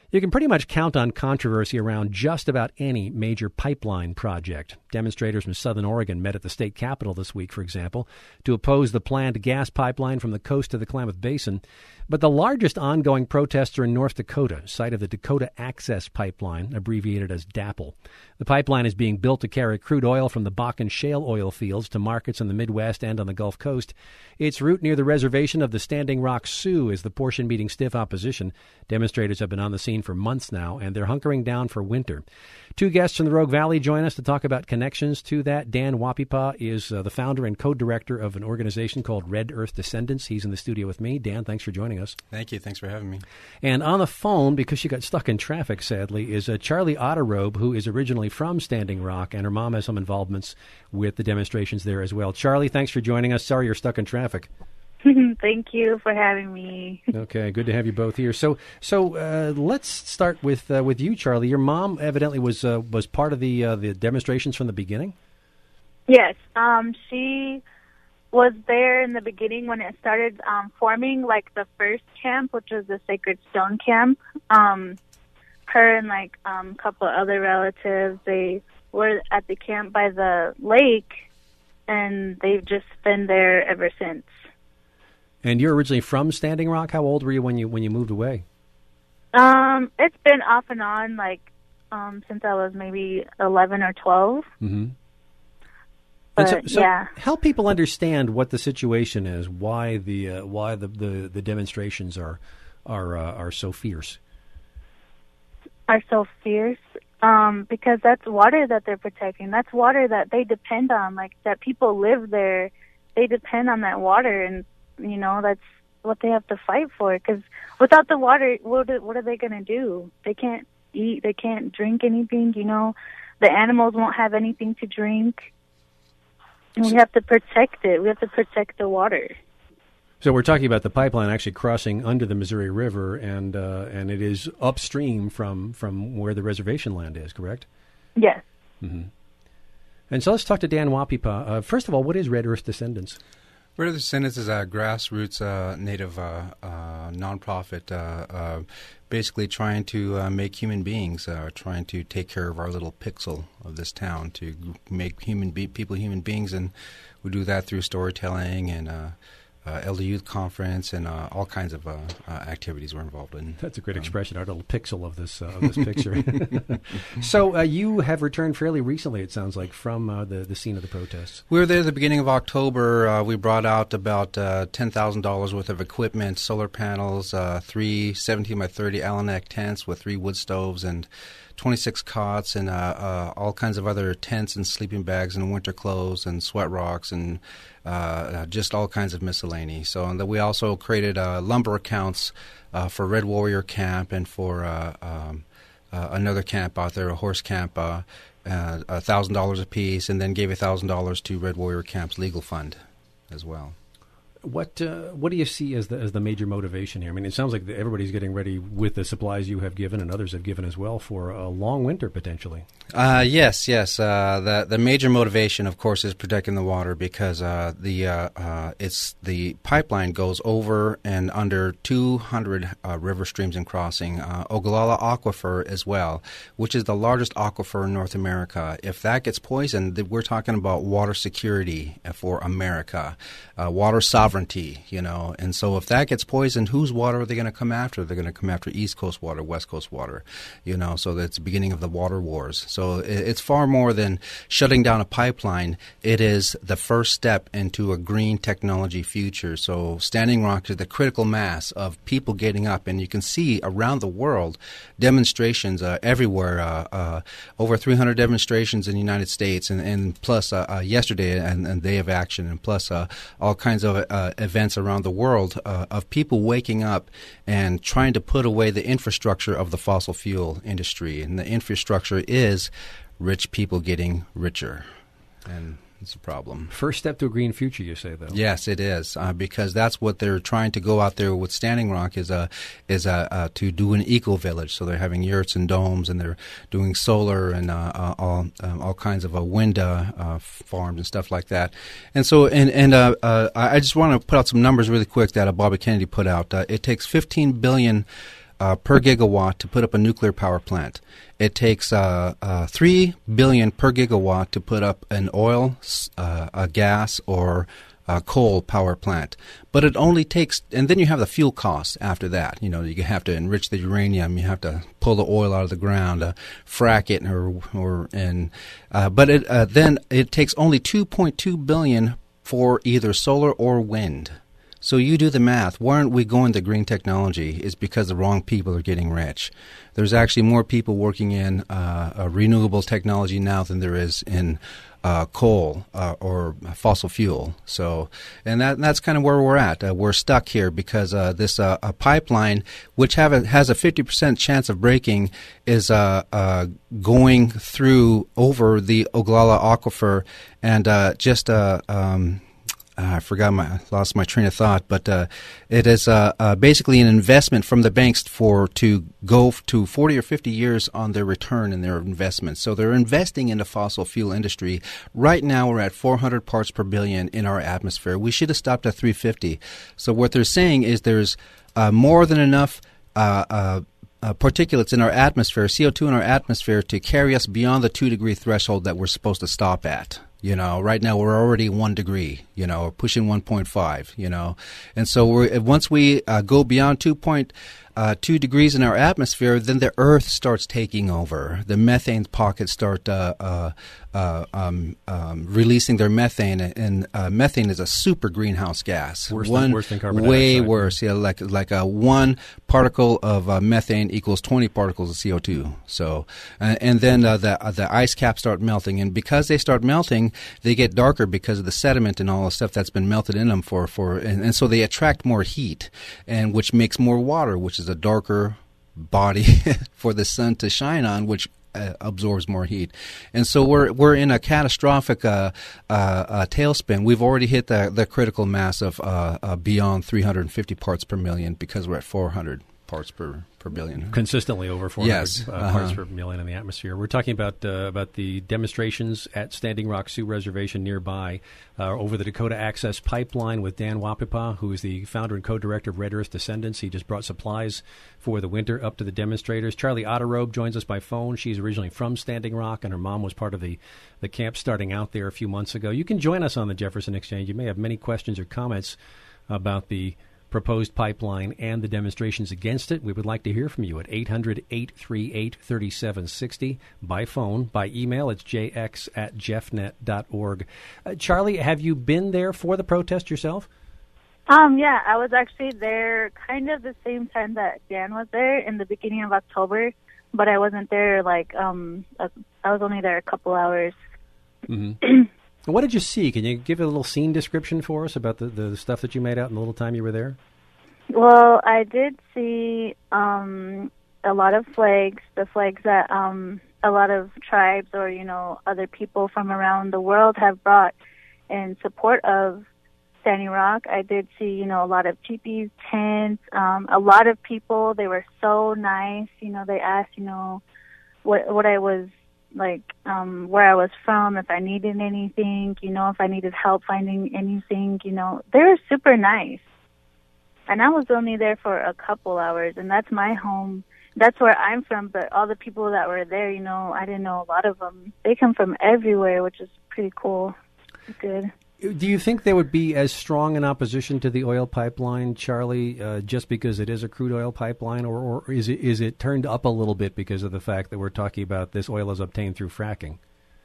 You can pretty much count on controversy around just about any major pipeline project. Demonstrators from Southern Oregon met at the state capitol this week, for example, to oppose the planned gas pipeline from the coast to the Klamath Basin. But the largest ongoing protests are in North Dakota, site of the Dakota Access Pipeline, abbreviated as DAPL. The pipeline is being built to carry crude oil from the Bakken shale oil fields to markets in the Midwest and on the Gulf Coast. Its route near the reservation of the Standing Rock Sioux is the portion meeting stiff opposition. Demonstrators have been on the scene for months now, and they're hunkering down for winter. Two guests from the Rogue Valley join us to talk about connections to that. Dan Wapipa is the founder and co-director of an organization called Red Earth Descendants. He's in the studio with me. Dan, thanks for joining us. Thank you. Thanks for having me. And on the phone, because she got stuck in traffic, sadly, is Charlie Otterobe, who is originally from Standing Rock, and her mom has some involvements with the demonstrations there as well. Charlie, thanks for joining us. Sorry you're stuck in traffic. Thank you for having me. Okay, good to have you both here. So let's start with you, Charlie. Your mom evidently was part of the demonstrations from the beginning. Yes, she was there in the beginning when it started forming, like the first camp, which was the Sacred Stone camp. Her and a couple of other relatives, they were at the camp by the lake, and they've just been there ever since. And you're originally from Standing Rock. How old were you when you moved away? It's been off and on, since I was maybe 11 or 12. Mm-hmm. But, so yeah. Help people understand what the situation is. Why the demonstrations are so fierce. Are so fierce. Because that's water that they're protecting. That's water that they depend on. That people live there. They depend on that water, and that's what they have to fight for. Because without the water, what are they going to do? They can't eat. They can't drink anything. The animals won't have anything to drink. And we have to protect it. We have to protect the water. So we're talking about the pipeline actually crossing under the Missouri River, and it is upstream from where the reservation land is, correct? Yes. Mm-hmm. And so let's talk to Dan Wapipa. First of all, what is Red Earth Descendants? Red Earth Descendants is a grassroots native nonprofit, basically trying to make human beings, trying to take care of our little pixel of this town, to make people human beings, and we do that through storytelling and Elder Youth Conference and all kinds of activities we're involved in. That's a great expression, our little pixel of this picture. So you have returned fairly recently, it sounds like, from the scene of the protests. We were there at the beginning of October. We brought out about $10,000 worth of equipment, solar panels, 3 17 by 30 Allen Neck tents with 3 wood stoves and 26 cots and all kinds of other tents and sleeping bags and winter clothes and sweat rocks and just all kinds of miscellany. So and we also created lumber accounts for Red Warrior Camp and for another camp out there, a horse camp, $1,000 apiece, and then gave $1,000 to Red Warrior Camp's legal fund as well. What do you see as the major motivation here? I mean, it sounds like everybody's getting ready with the supplies you have given and others have given as well for a long winter potentially. Yes. The major motivation, of course, is protecting the water because the pipeline goes over and under 200 river streams and crossing. Ogallala Aquifer as well, which is the largest aquifer in North America. If that gets poisoned, we're talking about water security for America, water sovereignty. And so if that gets poisoned, whose water are they going to come after? They're going to come after East Coast water, West Coast water, so that's the beginning of the water wars. So it's far more than shutting down a pipeline. It is the first step into a green technology future. So Standing Rock is the critical mass of people getting up, and you can see around the world demonstrations everywhere, over 300 demonstrations in the United States, and plus yesterday and Day of Action, and plus all kinds of events around the world of people waking up and trying to put away the infrastructure of the fossil fuel industry. And the infrastructure is rich people getting richer. And it's a problem. First step to a green future, you say, though. Yes, it is, because that's what they're trying to go out there with Standing Rock is to do an eco-village. So they're having yurts and domes, and they're doing solar and all kinds of wind farms and stuff like that. And so, I just want to put out some numbers really quick that Bobby Kennedy put out. It takes $15 billion per gigawatt to put up a nuclear power plant. It takes $3 billion per gigawatt to put up an oil, a gas, or coal power plant. But it only takes, and then you have the fuel costs after that. You know, you have to enrich the uranium, you have to pull the oil out of the ground, frack it, then it takes only $2.2 billion for either solar or wind. So you do the math. Why aren't we going to green technology? Is because the wrong people are getting rich. There's actually more people working in renewable technology now than there is in coal or fossil fuel. So, and that's kind of where we're at. We're stuck here because this pipeline, which has a 50% chance of breaking, is going through over the Ogallala Aquifer, and I lost my train of thought, but it is basically an investment from the banks to go to 40 or 50 years on their return in their investments. So they're investing in the fossil fuel industry. Right now we're at 400 parts per billion in our atmosphere. We should have stopped at 350. So what they're saying is there's more than enough particulates in our atmosphere, CO2 in our atmosphere, to carry us beyond the 2-degree threshold that we're supposed to stop at. You know, right now we're already 1 degree, you know, pushing 1.5, you know. And so once we go beyond 2.2 degrees in our atmosphere, then the Earth starts taking over. The methane pockets start releasing their methane, and methane is a super greenhouse gas. Worse than carbon dioxide. Way worse. Yeah, like one particle of methane equals 20 particles of CO2. So, and then the ice caps start melting, and because they start melting, they get darker because of the sediment and all the stuff that's been melted in them and so they attract more heat, and which makes more water, which is a darker body for the sun to shine on, which absorbs more heat. And so we're in a catastrophic tailspin. We've already hit the critical mass of beyond 350 parts per million because we're at 400 parts per billion. Consistently over 400 yes. Parts per million in the atmosphere. We're talking about the demonstrations at Standing Rock Sioux Reservation nearby over the Dakota Access Pipeline with Dan Wapipa, who is the founder and co-director of Red Earth Descendants. He just brought supplies for the winter up to the demonstrators. Charlie Otterobe joins us by phone. She's originally from Standing Rock, and her mom was part of the camp starting out there a few months ago. You can join us on the Jefferson Exchange. You may have many questions or comments about the proposed pipeline and the demonstrations against it. We would like to hear from you at 800-838-3760 by phone. By email, it's jx@jeffnet.org. Charlie, have you been there for the protest yourself? Yeah, I was actually there kind of the same time that Dan was there in the beginning of October, but I wasn't there I was only there a couple hours. Mm-hmm. What did you see? Can you give a little scene description for us about the stuff that you made out in the little time you were there? Well, I did see a lot of flags, the flags that a lot of tribes or, other people from around the world have brought in support of Standing Rock. I did see, a lot of teepees, tents, a lot of people. They were so nice. They asked, what I was like, where I was from, if I needed anything, if I needed help finding anything, they were super nice. And I was only there for a couple hours, and that's my home. That's where I'm from, but all the people that were there, I didn't know a lot of them. They come from everywhere, which is pretty cool. Good. Do you think there would be as strong an opposition to the oil pipeline, Charlie, just because it is a crude oil pipeline, or is it turned up a little bit because of the fact that we're talking about this oil is obtained through fracking?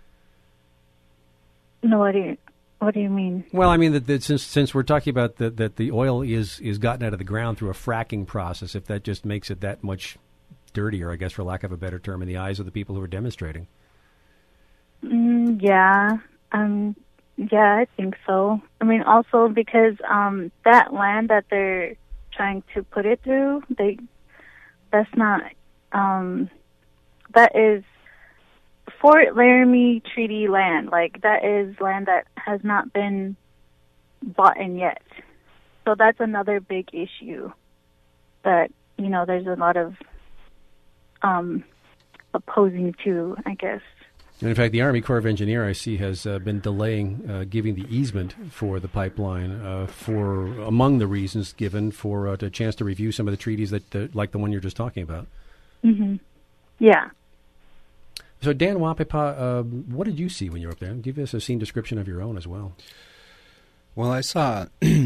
No, what do you mean? Well, I mean that since we're talking about that the oil is gotten out of the ground through a fracking process, if that just makes it that much dirtier, I guess, for lack of a better term, in the eyes of the people who are demonstrating. Yeah. Yeah, I think so. I mean, also because that land that they're trying to put it through, that's not, that is Fort Laramie Treaty land. Like, that is land that has not been bought in yet. So that's another big issue that, there's a lot of opposing to, I guess. And in fact, the Army Corps of Engineers, I see, has been delaying giving the easement for the pipeline for among the reasons given for a chance to review some of the treaties that like the one you're just talking about. Mm-hmm. Yeah. So, Dan Wapipa, what did you see when you were up there? Give us a scene description of your own as well. Well, I saw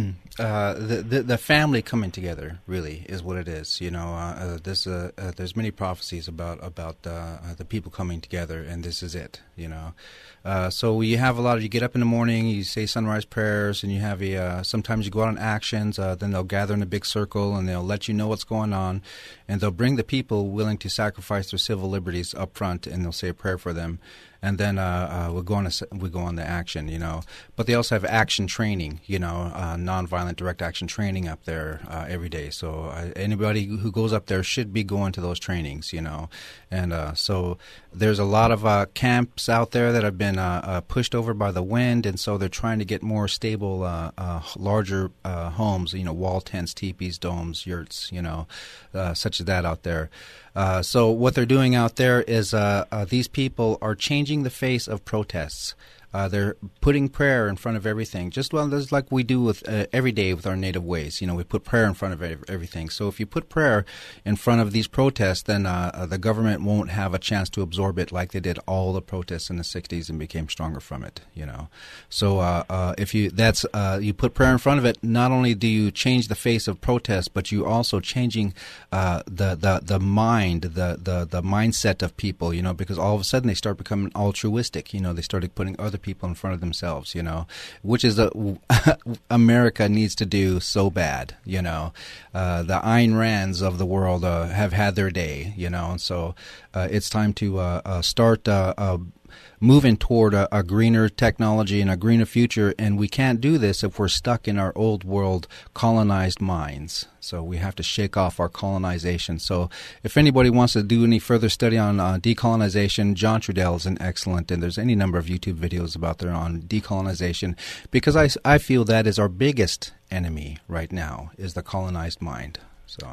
the family coming together. Really, is what it is. You know, there's many prophecies about the people coming together, and this is it. You know, so you have a lot of, you get up in the morning, you say sunrise prayers, and you have sometimes you go out on actions. Then they'll gather in a big circle, and they'll let you know what's going on, and they'll bring the people willing to sacrifice their civil liberties up front, and they'll say a prayer for them. And then we go on the action, you know. But they also have action training, you know, nonviolent direct action training up there every day. So anybody who goes up there should be going to those trainings, you know. And so there's a lot of camps out there that have been pushed over by the wind, and so they're trying to get more stable, larger homes, you know, wall tents, teepees, domes, yurts, you know, such as that out there. So what they're doing out there is these people are changing the face of protests. They're putting prayer in front of everything, just like we do with every day with our native ways. You know, we put prayer in front of everything. So if you put prayer in front of these protests, then the government won't have a chance to absorb it like they did all the protests in the 60s and became stronger from it. You know, so if you put prayer in front of it, not only do you change the face of protest, but you also changing the mind, the mindset of people. You know, because all of a sudden they start becoming altruistic. You know, they started putting other people in front of themselves, you know, which is America needs to do so bad, you know. The Ayn Rands of the world have had their day, you know, and so it's time to start moving toward a greener technology and a greener future, and we can't do this if we're stuck in our old world colonized minds. So we have to shake off our colonization. So if anybody wants to do any further study on decolonization, John Trudell is an excellent, and there's any number of YouTube videos about there on decolonization, because I feel that is our biggest enemy right now, is the colonized mind. So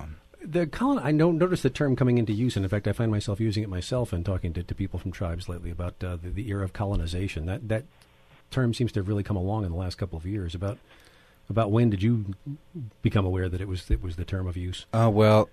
I notice the term coming into use, and in fact, I find myself using it myself and talking to people from tribes lately about the era of colonization. That term seems to have really come along in the last couple of years. About when did you become aware that it was the term of use? Well,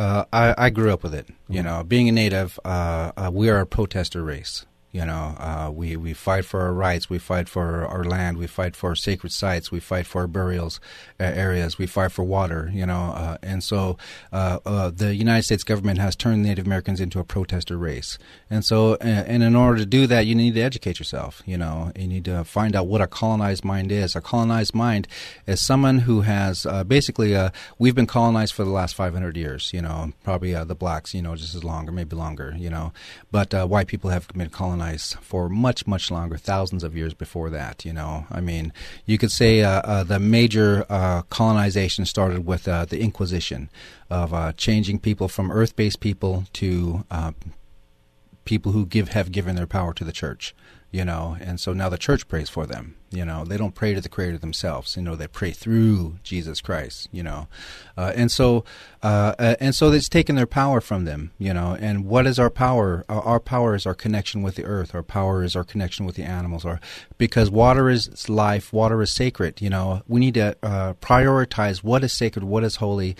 I grew up with it. You know, being a native, we are a protester race. You know, we fight for our rights, we fight for our land, we fight for sacred sites, we fight for our burials areas, we fight for water, you know, and so the United States government has turned Native Americans into a protester race. And so, and in order to do that, you need to educate yourself, you know, you need to find out what a colonized mind is. A colonized mind is someone who has basically, we've been colonized for the last 500 years, you know, probably the blacks, you know, just as long or maybe longer, you know, but white people have been colonized for much, much longer, thousands of years before that, you know. I mean, you could say the major colonization started with the Inquisition of changing people from earth-based people to people who have given their power to the church, you know. And so now the church prays for them. You know, they don't pray to the Creator themselves. You know, they pray through Jesus Christ. You know, and so it's taken their power from them. You know, and what is our power? Our power is our connection with the earth. Our power is our connection with the animals. Because water is life. Water is sacred. You know, we need to prioritize what is sacred, what is holy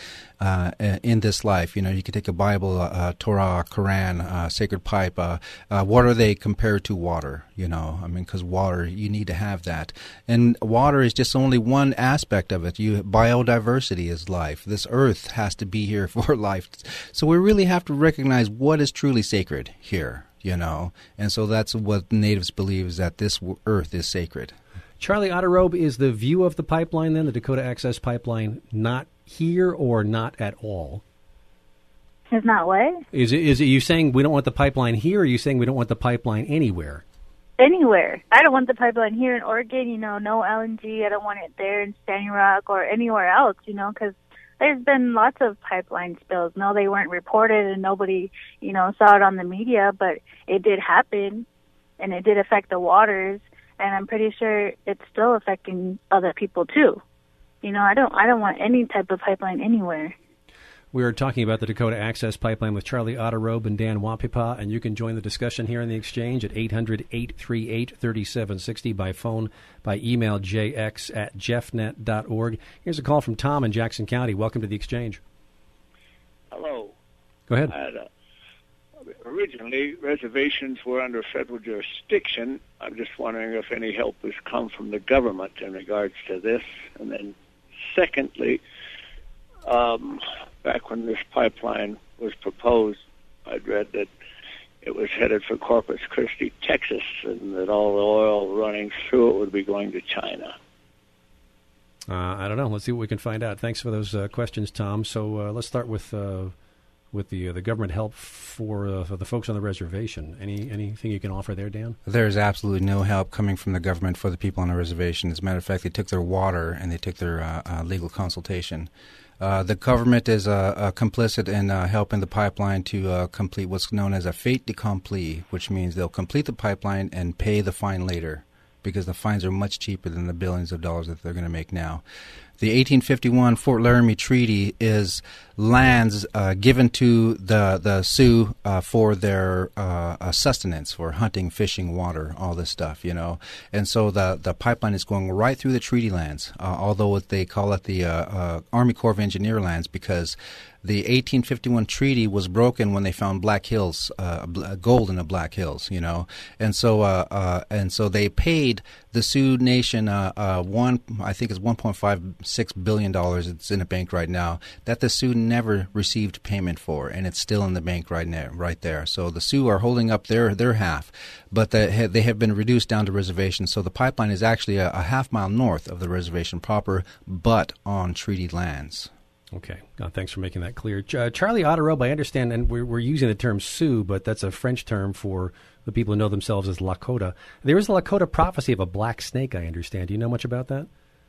in this life. You know, you could take a Bible, Torah, Quran, sacred pipe. What are they compared to water? You know, I mean, because water, you need to have that. And water is just only one aspect of it. Biodiversity is life. This earth has to be here for life. So we really have to recognize what is truly sacred here, you know. And so that's what natives believe, is that this earth is sacred. Charlie Otterobe, is the view of the pipeline then, the Dakota Access Pipeline, not here or not at all? Is not what? Is it you saying we don't want the pipeline here, or are you saying we don't want the pipeline anywhere? Anywhere. I don't want the pipeline here in Oregon, you know, no LNG. I don't want it there in Standing Rock or anywhere else, you know, because there's been lots of pipeline spills. No, they weren't reported and nobody, you know, saw it on the media, but it did happen and it did affect the waters, and I'm pretty sure it's still affecting other people too. You know, I don't want any type of pipeline anywhere. We are talking about the Dakota Access Pipeline with Charlie Otterobe and Dan Wapipa, and you can join the discussion here in the Exchange at 800-838-3760 by phone, by email, jx@jeffnet.org. Here's a call from Tom in Jackson County. Welcome to the Exchange. Hello. Go ahead. Originally, reservations were under federal jurisdiction. I'm just wondering if any help has come from the government in regards to this. And then, secondly, back when this pipeline was proposed, I'd read that it was headed for Corpus Christi, Texas, and that all the oil running through it would be going to China. I don't know. Let's see what we can find out. Thanks for those questions, Tom. So let's start with the government help for the folks on the reservation. Anything you can offer there, Dan? There's absolutely no help coming from the government for the people on the reservation. As a matter of fact, they took their water and they took their legal consultation. The government is complicit in helping the pipeline to complete what's known as a fait accompli, which means they'll complete the pipeline and pay the fine later, because the fines are much cheaper than the billions of dollars that they're going to make now. The 1851 Fort Laramie Treaty is lands given to the Sioux for their sustenance, for hunting, fishing, water, all this stuff, And so the pipeline is going right through the treaty lands, although they call it the Army Corps of Engineer lands, because the 1851 treaty was broken when they found Black Hills, gold in the Black Hills, and so they paid the Sioux Nation I think it's $1.56 billion. It's in the bank right now that the Sioux never received payment for, and it's still in the bank right there. So the Sioux are holding up their half, but they have been reduced down to reservation. So the pipeline is actually a half mile north of the reservation proper, but on treaty lands. Okay. Thanks for making that clear. Charlie Otterobe, I understand, and we're using the term Sioux, but that's a French term for the people who know themselves as Lakota. There is a Lakota prophecy of a black snake, I understand. Do you know much about that?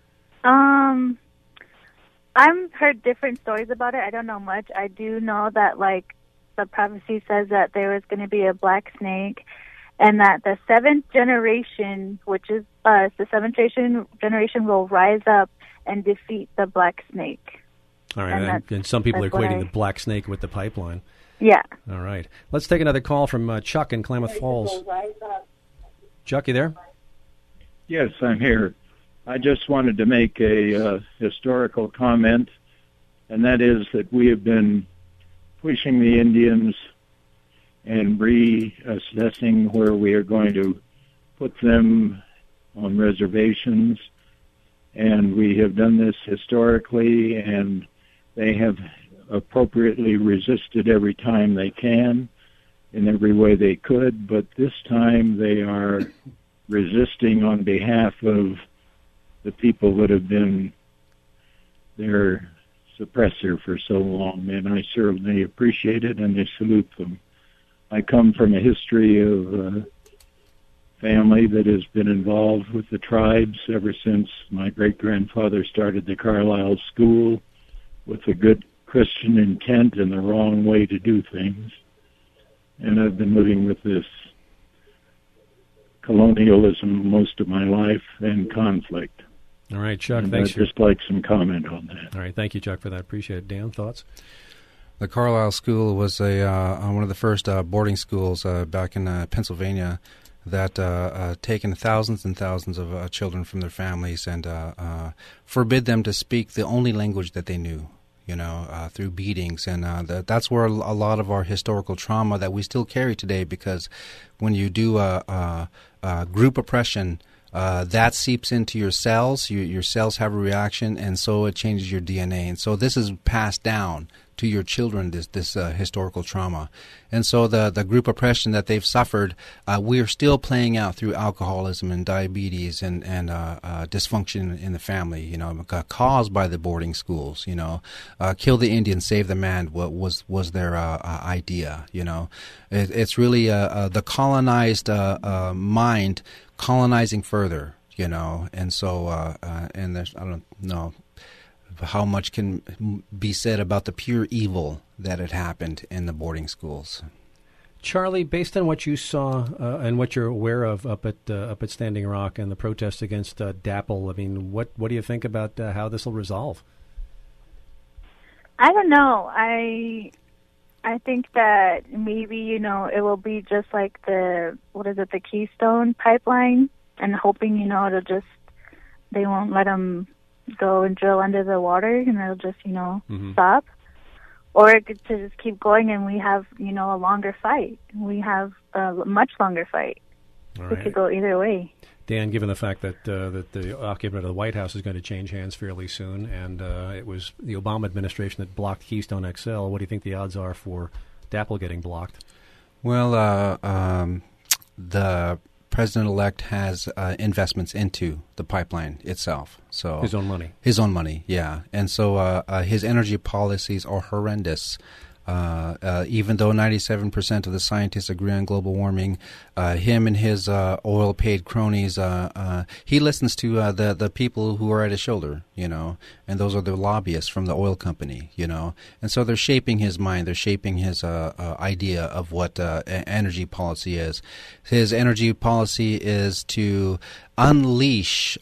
I've heard different stories about it. I don't know much. I do know that, the prophecy says that there was going to be a black snake, and that the seventh generation, which is us, the seventh generation will rise up and defeat the black snake. All right, and some people are equating the black snake with the pipeline. Yeah. All right. Let's take another call from Chuck in Klamath Falls. Chuck, you there? Yes, I'm here. I just wanted to make a historical comment, and that is that we have been pushing the Indians and reassessing where we are going to put them on reservations, and we have done this historically, and they have appropriately resisted every time they can in every way they could, but this time they are resisting on behalf of the people that have been their suppressor for so long, and I certainly appreciate it and I salute them. I come from a history of family that has been involved with the tribes ever since my great-grandfather started the Carlisle School with a good Christian intent and the wrong way to do things. And I've been living with this colonialism most of my life and conflict. All right, Chuck, and thanks. I'd just like some comment on that. All right, thank you, Chuck, for that. Appreciate it. Dan, thoughts? The Carlisle School was one of the first boarding schools back in Pennsylvania that taken thousands and thousands of children from their families and forbid them to speak the only language that they knew, through beatings. And that's where a lot of our historical trauma that we still carry today, because when you do group oppression, that seeps into your cells. Your cells have a reaction, and so it changes your DNA. And so this is passed down to your children, this historical trauma. And so the group oppression that they've suffered, we're still playing out through alcoholism and diabetes and dysfunction in the family, caused by the boarding schools, kill the Indian, save the man was their idea, It's really the colonized mind colonizing further, and so and there's, I don't know how much can be said about the pure evil that had happened in the boarding schools. Charlie, based on what you saw and what you're aware of up at Standing Rock and the protests against DAPL, I mean, what do you think about how this will resolve? I don't know. I think that maybe, it will be just like the Keystone pipeline, and hoping, they won't let them go and drill under the water, and it'll just, stop. Or it could just keep going, and we have, a longer fight. We have a much longer fight. All It right. could go either way. Dan, given the fact that the occupant of the White House is going to change hands fairly soon, and it was the Obama administration that blocked Keystone XL, what do you think the odds are for DAPL getting blocked? Well, the president-elect has investments into the pipeline itself. So His own money. His own money, yeah. And so his energy policies are horrendous. Even though 97% of the scientists agree on global warming, him and his oil-paid cronies, he listens to the people who are at his shoulder, and those are the lobbyists from the oil company, and so they're shaping his mind, they're shaping his idea of what energy policy is. His energy policy is to unleash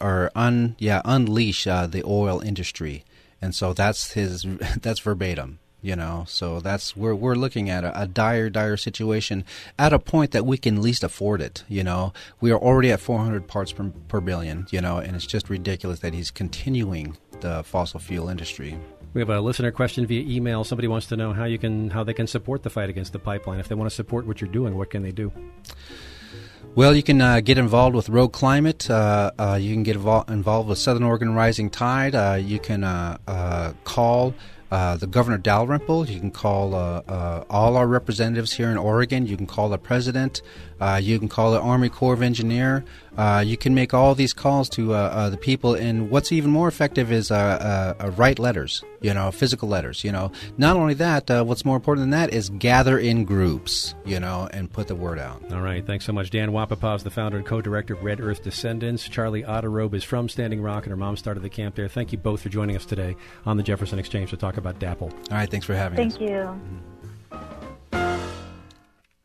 the oil industry, and so that's verbatim. So we're looking at a dire situation at a point that we can least afford it. We are already at 400 parts per billion. And it's just ridiculous that he's continuing the fossil fuel industry. We have a listener question via email. Somebody wants to know how they can support the fight against the pipeline. If they want to support what you're doing, what can they do? Well, you can get involved with Rogue Climate. You can get involved with Southern Oregon Rising Tide. You can call the Governor Dalrymple. You can call all our representatives here in Oregon. You can call the President. You can call the Army Corps of Engineer. You can make all these calls to the people. And what's even more effective is write letters, physical letters. Not only that, what's more important than that is gather in groups, and put the word out. All right. Thanks so much. Dan Wapapau is the founder and co-director of Red Earth Descendants. Charlie Otterobe is from Standing Rock, and her mom started the camp there. Thank you both for joining us today on the Jefferson Exchange to talk about DAPL. All right. Thanks for having us. Thank you.